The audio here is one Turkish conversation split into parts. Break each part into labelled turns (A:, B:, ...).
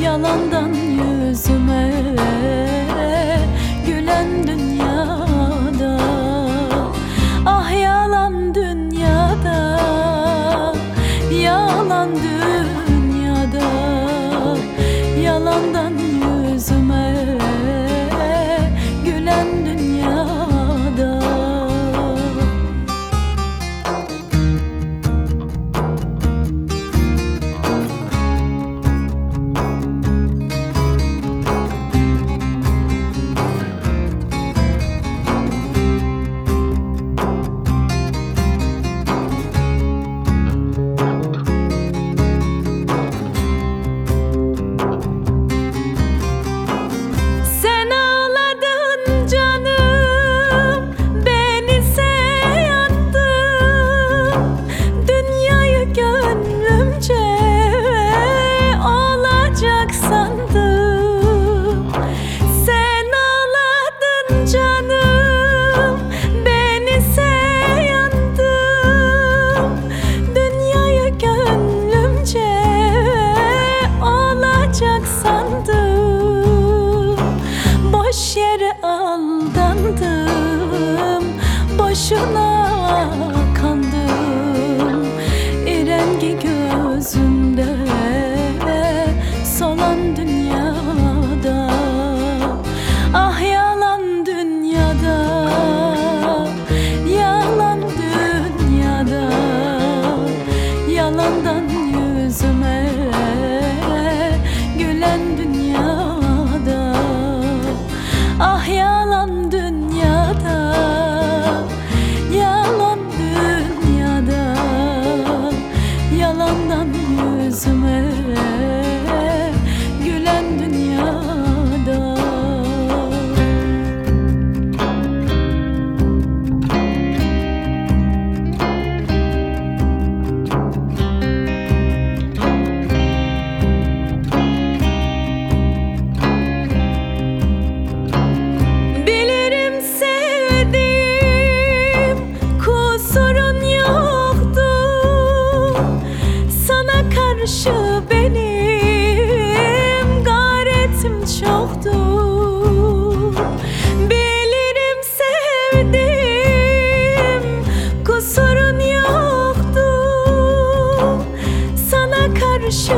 A: yalandan yüzüme gülen dünyada. Ah yalan dünyada, yalan dünyada, yalandan yüzüme gülen dünyada. Boş yere aldandım, boşuna kandım. İrengi gözümde solan dünyada. Ah yalan dünyada, yalan dünyada, yalandan yüzüme gülen dünyada. Ah yalan dünyada, yalan dünyada, yalandan yüzüme gülen dünyada. Karşı benim gayretim çoktur. Bilirim sevdim, kusurun yoktur. Sana karşı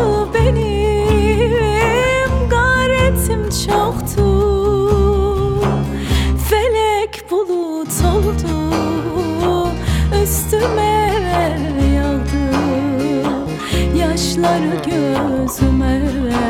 A: benim gayretim çoktur. Felek bulut oldu, üstüme yağdı. Yaşları gözüme